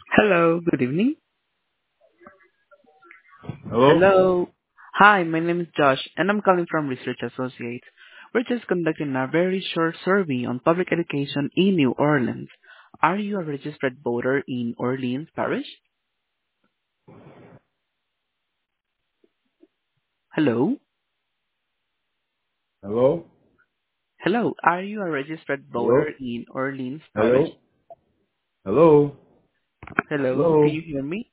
Hello, good evening. Hello? Hello. Hi, my name is Josh, and I'm calling from Research Associates. We're just conducting a very short survey on public education in New Orleans. Are you a registered voter in Orleans Parish? Hello? Hello? Hello, are you a registered voter Hello? in Orleans Parish? Hello? Hello? Hello, can Hello? you hear me?